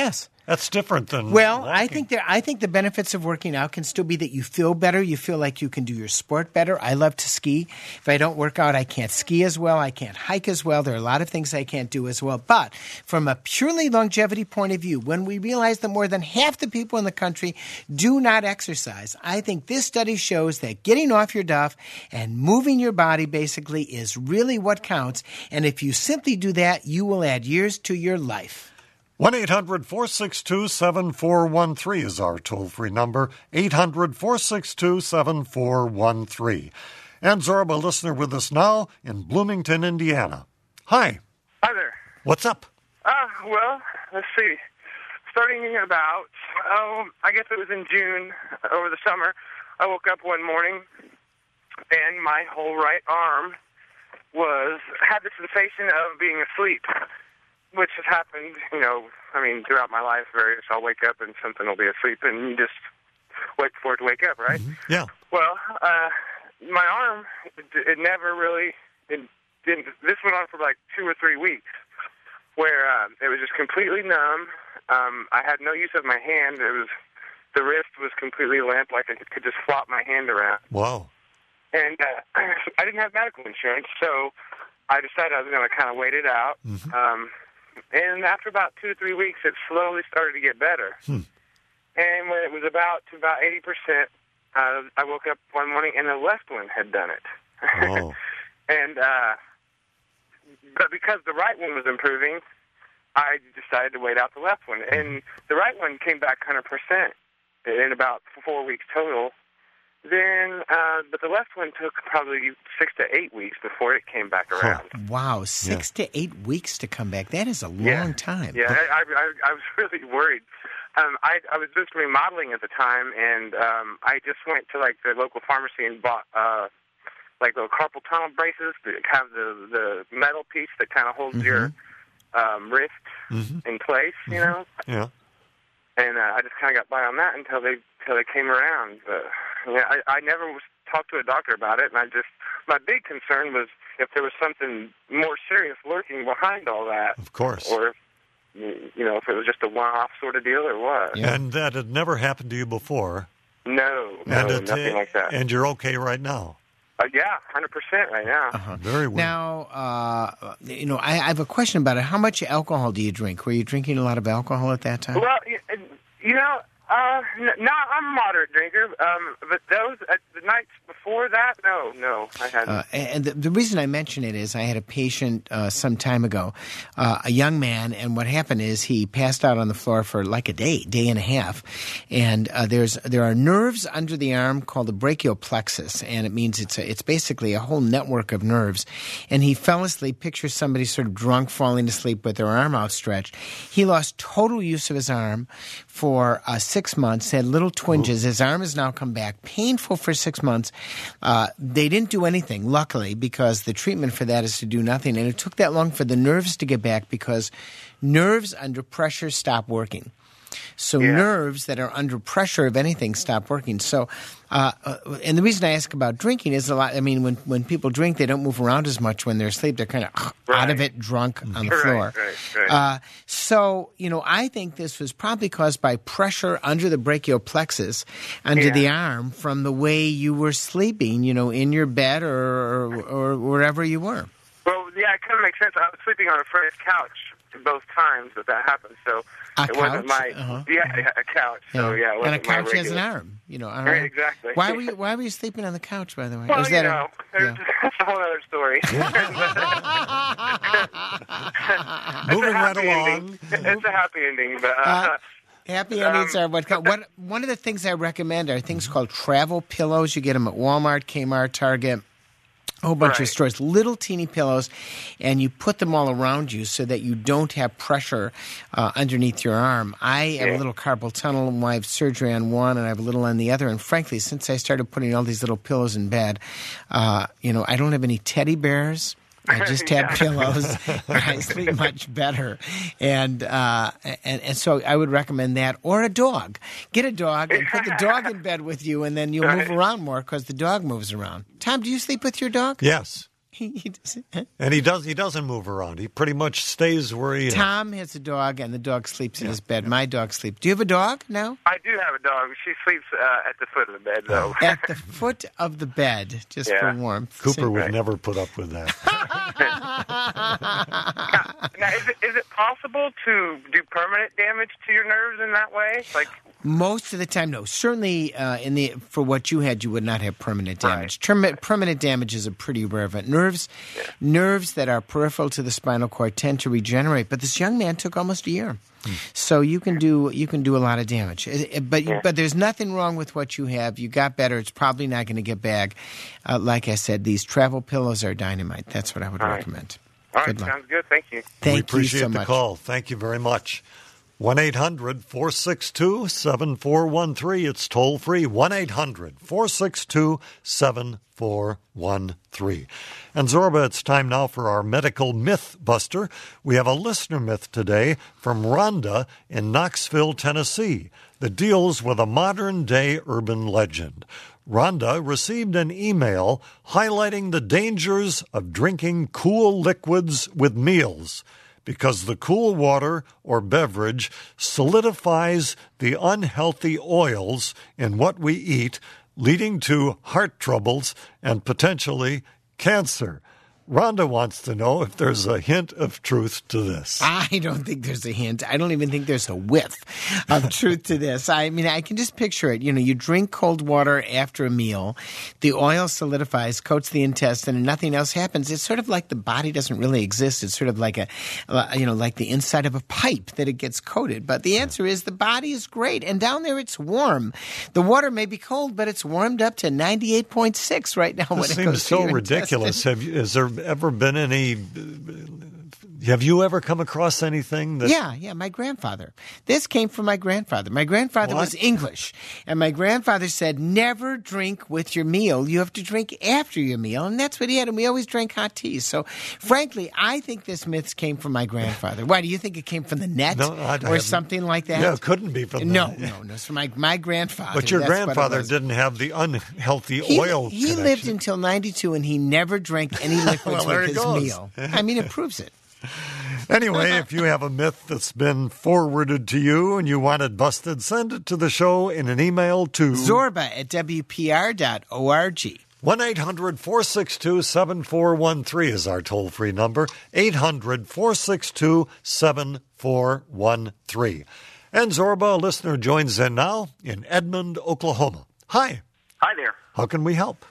That's different than Well, walking. I think that I think the benefits of working out can still be that you feel better. You feel like you can do your sport better. I love to ski. If I don't work out, I can't ski as well. I can't hike as well. There are a lot of things I can't do as well. But from a purely longevity point of view, when we realize that more than half the people in the country do not exercise, I think this study shows that getting off your duff and moving your body basically is really what counts. And if you simply do that, you will add years to your life. one eight hundred four six two seven four one three is our toll-free number, eight hundred four six two seven four one three. And Zorba, listener with us now in Bloomington, Indiana. Hi. Hi there. What's up? Uh, well, let's see. Starting about, oh, I guess it was in June, over the summer, I woke up one morning and my whole right arm was, had the sensation of being asleep, which has happened, you know, I mean, throughout my life, various, I'll wake up and something will be asleep and you just wait for it to wake up, right? Mm-hmm. Yeah. Well, uh, my arm, it, it never really, it didn't, this went on for like two or three weeks, where uh, it was just completely numb. Um, I had no use of my hand. It was, the wrist was completely limp, like I could just flop my hand around. Wow. And uh, I didn't have medical insurance, so I decided I was going to kind of wait it out. Mm-hmm. Um, and after about two or three weeks, it slowly started to get better. Hmm. And when it was about to about eighty percent, uh, I woke up one morning and the left one had done it. Oh. and uh, but because the right one was improving, I decided to wait out the left one. And the right one came back one hundred percent in about four weeks total. Then, uh, but the left one took probably six to eight weeks before it came back around. Wow, six yeah. to eight weeks to come back. That is a long yeah. time. Yeah, I, I, I was really worried. Um, I, I was just remodeling at the time, and um, I just went to like the local pharmacy and bought uh, like little carpal tunnel braces that have the the metal piece that kind of holds mm-hmm. your um, wrist mm-hmm. in place, you mm-hmm. know. Yeah. And uh, I just kind of got by on that until they until they came around. But yeah, I, I never was talked to a doctor about it, and I just my big concern was if there was something more serious lurking behind all that. Of course. Or if, you know, if it was just a one-off sort of deal or what. Yeah. And that had never happened to you before. No, no, and it, nothing like that. And you're okay right now. Uh, yeah, one hundred percent right now. Uh-huh. Very well. Now, uh, you know, I, I have a question about it. How much alcohol do you drink? Were you drinking a lot of alcohol at that time? Well, you know, uh, no, I'm a moderate drinker, um, but those, uh, the nights before that, no, no, I hadn't. Uh, and the, the reason I mention it is I had a patient uh, some time ago, uh, a young man, and what happened is he passed out on the floor for like a day, day and a half, and uh, there's there are nerves under the arm called the brachial plexus, and it means it's a, it's basically a whole network of nerves, and he fell asleep. Picture somebody sort of drunk falling asleep with their arm outstretched. He lost total use of his arm for uh, six months, had little twinges. Ooh. His arm has now come back, painful for six months. Uh, they didn't do anything, luckily, because the treatment for that is to do nothing. And it took that long for the nerves to get back because nerves under pressure stop working. So yeah. nerves that are under pressure of anything stop working. So, uh, uh, and the reason I ask about drinking is a lot. I mean, when, when people drink, they don't move around as much when they're asleep. They're kind of uh, right. out of it, drunk on the floor. Right, right, right. Uh, so, you know, I think this was probably caused by pressure under the brachial plexus, under yeah. the arm, from the way you were sleeping, you know, in your bed or or, or wherever you were. Well, yeah, it kind of makes sense. I was sleeping on a friend's couch both times that that happened, so a it couch? wasn't my uh-huh. yeah a couch. So yeah, it and a wasn't my couch has an regular... arm, you know. Arm. Right, exactly. Why were you Why were you sleeping on the couch, by the way? Well, Was you that know, a, yeah. that's a whole other story. Moving right along. Ending. It's a happy ending, but. Uh, uh, Happy endings um, are what, what. One of the things I recommend are things called travel pillows. You get them at Walmart, Kmart, Target. A whole bunch right. of stores, little teeny pillows, and you put them all around you so that you don't have pressure uh, underneath your arm. I have yeah. a little carpal tunnel, and I have surgery on one, and I have a little on the other. And frankly, since I started putting all these little pillows in bed, uh, you know, I don't have any teddy bears. I just have yeah. pillows, and I sleep much better. And, uh, and and so I would recommend that. Or a dog. Get a dog and put the dog in bed with you, and then you'll move around more because the dog moves around. Tom, do you sleep with your dog? Yes. he doesn't. And he does. He doesn't move around. He pretty much stays where he is. Tom has a dog, and the dog sleeps in yeah, his bed. Yeah. My dog sleeps. Do you have a dog now? I do have a dog. She sleeps uh, at the foot of the bed, though. At the foot of the bed, just yeah. for warmth. Cooper Same would right. never put up with that. now, now is, it, is it possible to do permanent damage to your nerves in that way? Like most of the time, no. Certainly, uh, in the for what you had, you would not have permanent damage. Right. Term, permanent damage is a pretty rare event. Nerves, yeah. nerves that are peripheral to the spinal cord tend to regenerate. But this young man took almost a year, hmm. so you can do you can do a lot of damage. But yeah. but there's nothing wrong with what you have. You got better. It's probably not going to get back. Uh, like I said, these travel pillows are dynamite. That's what I would All right. recommend. All right, good luck. sounds good. Thank you. Thank we appreciate you so the much. call. Thank you very much. one eight hundred four six two seven four one three. It's toll free. one eight hundred four six two seven four one three. And Zorba, it's time now for our medical myth buster. We have a listener myth today from Rhonda in Knoxville, Tennessee, that deals with a modern-day urban legend. Rhonda received an email highlighting the dangers of drinking cool liquids with meals, because the cool water or beverage solidifies the unhealthy oils in what we eat, leading to heart troubles and potentially cancer. Rhonda wants to know if there's a hint of truth to this. I don't think there's a hint. I don't even think there's a whiff of truth to this. I mean, I can just picture it. You know, you drink cold water after a meal, the oil solidifies, coats the intestine, and nothing else happens. It's sort of like the body doesn't really exist. It's sort of like a, you know, like the inside of a pipe that it gets coated. But the answer is the body is great, and down there it's warm. The water may be cold, but it's warmed up to ninety-eight point six right now. This when it seems goes so to your ridiculous. intestine. Have you, is there ever been any? Have you ever come across anything that? Yeah, yeah, my grandfather. This came from my grandfather. My grandfather What? was English, and my grandfather said, never drink with your meal. You have to drink after your meal, and that's what he had, and we always drank hot tea. So, frankly, I think this myth came from my grandfather. Why, do you think it came from the net No, I- I or have- something like that? Yeah, it couldn't be from the No, net. no, no. It's from my, my grandfather. But your That's what it grandfather was. didn't have the unhealthy He, oil he connection. lived until ninety-two, and he never drank any liquids Well, there with it his goes. meal. I mean, it proves it. Anyway, if you have a myth that's been forwarded to you and you want it busted, send it to the show in an email to Zorba at W P R dot org. one eight hundred four six two seven four one three is our toll-free number, eight hundred four six two seven four one three. And Zorba, a listener, joins in now in Edmond, Oklahoma. Hi. Hi there. How can we help?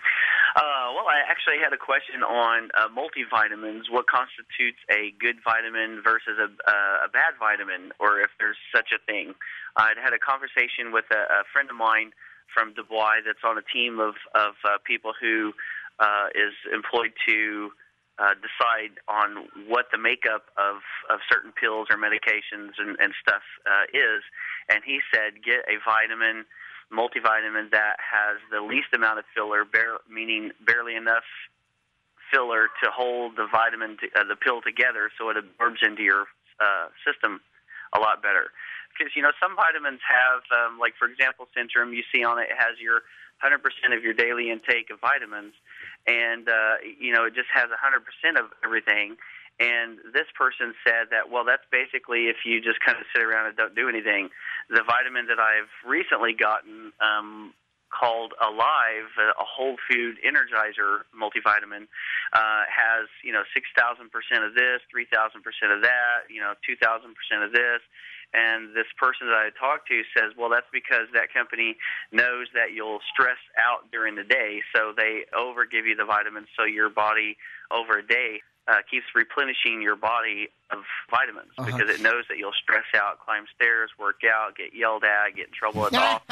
Uh, well, I actually had a question on uh, multivitamins. What constitutes a good vitamin versus a, uh, a bad vitamin, or if there's such a thing? I'd had a conversation with a, a friend of mine from Dubois that's on a team of, of uh, people who uh, is employed to uh, decide on what the makeup of, of certain pills or medications and, and stuff uh, is. And he said, get a vitamin multivitamin that has the least amount of filler, bare, meaning barely enough filler to hold the vitamin, to, uh, the pill together, so it absorbs into your uh, system a lot better. Because you know some vitamins have, um, like for example, Centrum. You see on it, it has your one hundred percent of your daily intake of vitamins, and uh, you know it just has one hundred percent of everything. And this person said that, well, that's basically if you just kind of sit around and don't do anything. The vitamin that I've recently gotten um, called Alive, a whole food energizer multivitamin, uh, has, you know, six thousand percent of this, three thousand percent of that, you know, two thousand percent of this. And this person that I talked to says, well, that's because that company knows that you'll stress out during the day, so they over give you the vitamins so your body over a day Uh, keeps replenishing your body of vitamins uh-huh. because it knows that you'll stress out, climb stairs, work out, get yelled at, get in trouble at the office.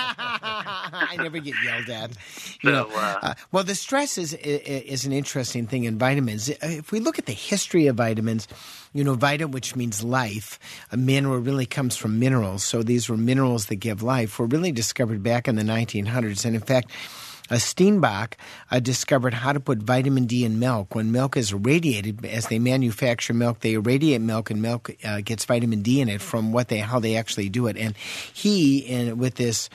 I never get yelled at. So, You know, uh, uh, well, the stress is is an interesting thing in vitamins. If we look at the history of vitamins, you know, vita, which means life, a mineral really comes from minerals. So these were minerals that give life, were really discovered back in the nineteen hundreds. And in fact, Uh, Steenbach uh, discovered how to put vitamin D in milk. When milk is irradiated, as they manufacture milk, they irradiate milk, and milk uh, gets vitamin D in it from what they how they actually do it. And he, in, with this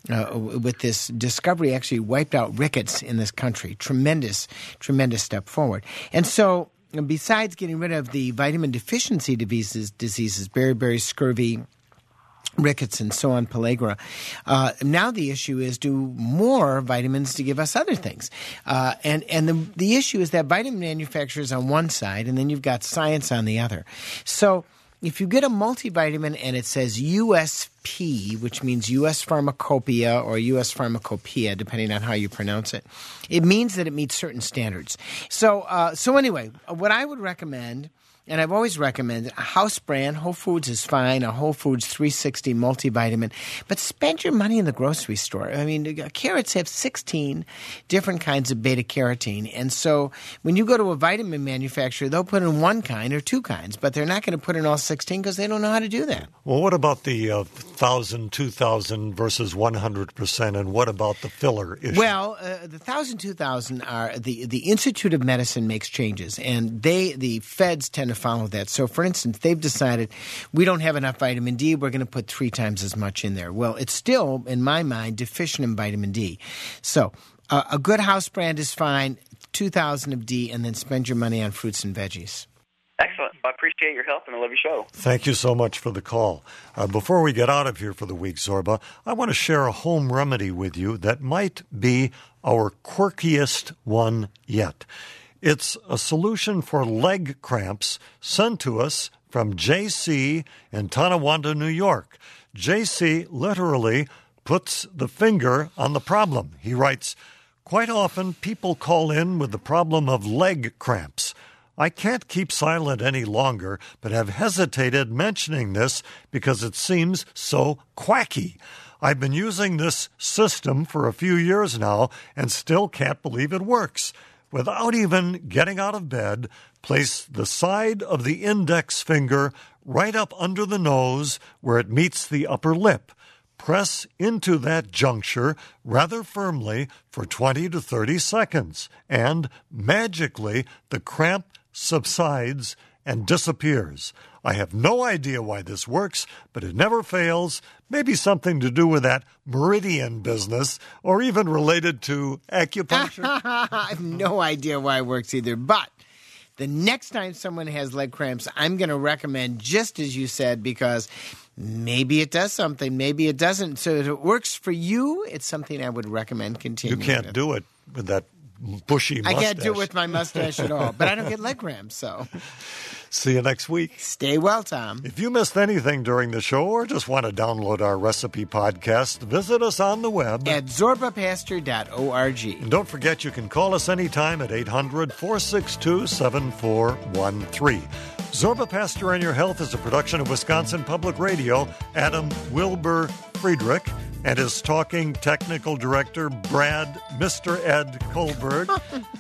uh, with this discovery actually wiped out rickets in this country. Tremendous, tremendous step forward. And so besides getting rid of the vitamin deficiency diseases, diseases beriberi, scurvy, rickets, and so on, pellagra. Uh, now the issue is, do more vitamins to give us other things? Uh, and and the, the issue is that vitamin manufacturers on one side, and then you've got science on the other. So if you get a multivitamin and it says U S P, which means U S Pharmacopoeia or U S Pharmacopoeia, depending on how you pronounce it, it means that it meets certain standards. So, uh, so anyway, what I would recommend, and I've always recommended, a house brand, Whole Foods is fine, a Whole Foods three sixty multivitamin, but spend your money in the grocery store. I mean, carrots have sixteen different kinds of beta-carotene, and so when you go to a vitamin manufacturer, they'll put in one kind or two kinds, but they're not going to put in all sixteen because they don't know how to do that. Well, what about the uh, one thousand, two thousand versus one hundred percent, and what about the filler issue? Well, uh, the one thousand, two thousand are, the, the Institute of Medicine makes changes, and they, the feds tend to follow that. So, for instance, they've decided we don't have enough vitamin D, we're going to put three times as much in there. Well, it's still, in my mind, deficient in vitamin D. So, uh, a good house brand is fine, two thousand of D, and then spend your money on fruits and veggies. Excellent. I appreciate your help, and I love your show. Thank you so much for the call. Uh, before we get out of here for the week, Zorba, I want to share a home remedy with you that might be our quirkiest one yet. It's a solution for leg cramps sent to us from J C in Tonawanda, New York. J C literally puts the finger on the problem. He writes, "Quite often people call in with the problem of leg cramps. I can't keep silent any longer, but have hesitated mentioning this because it seems so quacky. I've been using this system for a few years now and still can't believe it works. Without even getting out of bed, place the side of the index finger right up under the nose where it meets the upper lip. Press into that juncture rather firmly for twenty to thirty seconds, and magically the cramp subsides and disappears. I have no idea why this works, but it never fails. Maybe something to do with that meridian business, or even related to acupuncture." I have no idea why it works either, but the next time someone has leg cramps, I'm going to recommend just as you said, because maybe it does something, maybe it doesn't. So if it works for you, it's something I would recommend continuing. You can't with. do it with that bushy mustache. I can't do it with my mustache at all, but I don't get leg cramps, so. See you next week. Stay well, Tom. If you missed anything during the show or just want to download our recipe podcast, visit us on the web at zorba pastor dot org. And don't forget you can call us anytime at eight hundred, four six two, seven four one three. Zorba Pastor and Your Health is a production of Wisconsin Public Radio. Adam Wilbur Friedrich and his talking technical director, Brad, Mister Ed Kohlberg,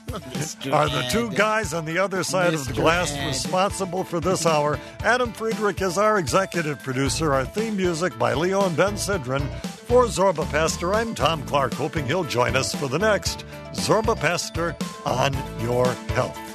are the two guys on the other side Mister of the glass Ed. responsible for this hour. Adam Friedrich is our executive producer. Our theme music by Leo and Ben Sidran. For Zorba Pastor, I'm Tom Clark, hoping he'll join us for the next Zorba Pastor on Your Health.